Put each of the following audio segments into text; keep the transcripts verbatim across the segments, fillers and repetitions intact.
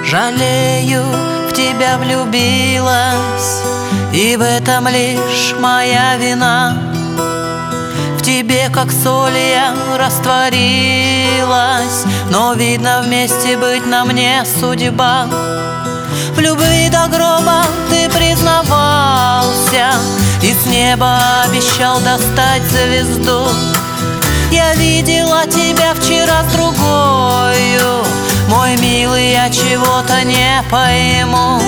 Жалею, в тебя влюбилась, и в этом лишь моя вина. В тебе, как соль, я растворилась, но, видно, вместе быть нам не судьба. В любви до гроба ты признавался и с неба обещал достать звезду. Я видела тебя вчера с другою, мой милый, я чего-то не пойму.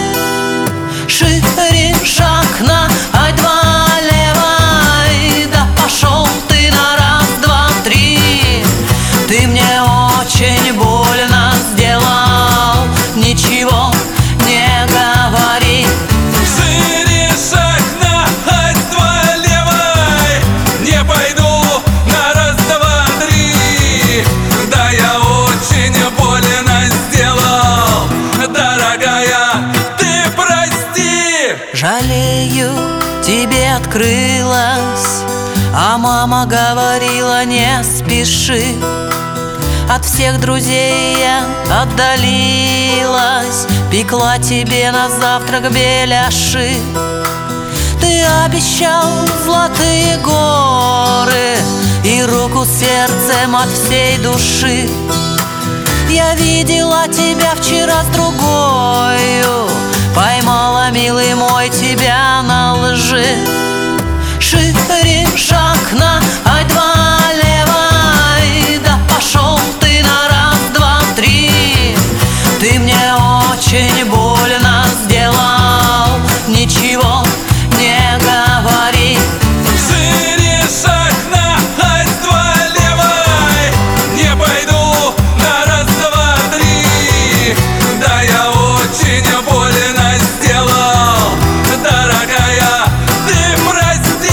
Шире шаг на ай-два левой, да пошел ты на раз, два, три. Ты мне очень больно сделал, ничего не говори. Шире шаг на ай-два левой, не пойду на раз, два, три. Да, я очень больно сделал, дорогая, ты прости. Жалею, тебе открылась, а мама говорила, не спеши. От всех друзей я отдалилась, пекла тебе на завтрак беляши. Ты обещал золотые горы и руку с сердцем от всей души. Я видела тебя вчера с другою, поймала, милый мой, тебя на лжи. Шире шаг на ай-два левой, да пошел ты на раз, два, три. Ты мне очень больно сделал, ничего не говори. Шире шаг на ай-два левой, не пойду на раз, два, три. Да, я очень больно сделал, дорогая, ты прости.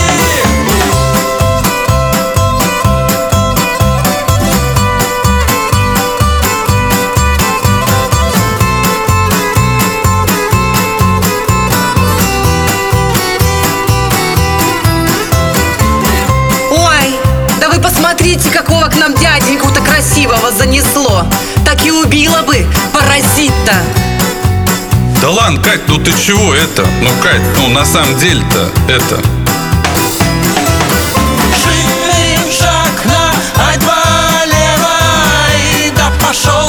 Ой, да вы посмотрите, какого к нам дяденьку-то красивого занесло. Так и убила бы, паразит-то. Да ладно, Кать, ну ты чего это? Ну, Кать, ну на самом деле-то это... Шире шаг на ай-два левой, да пошел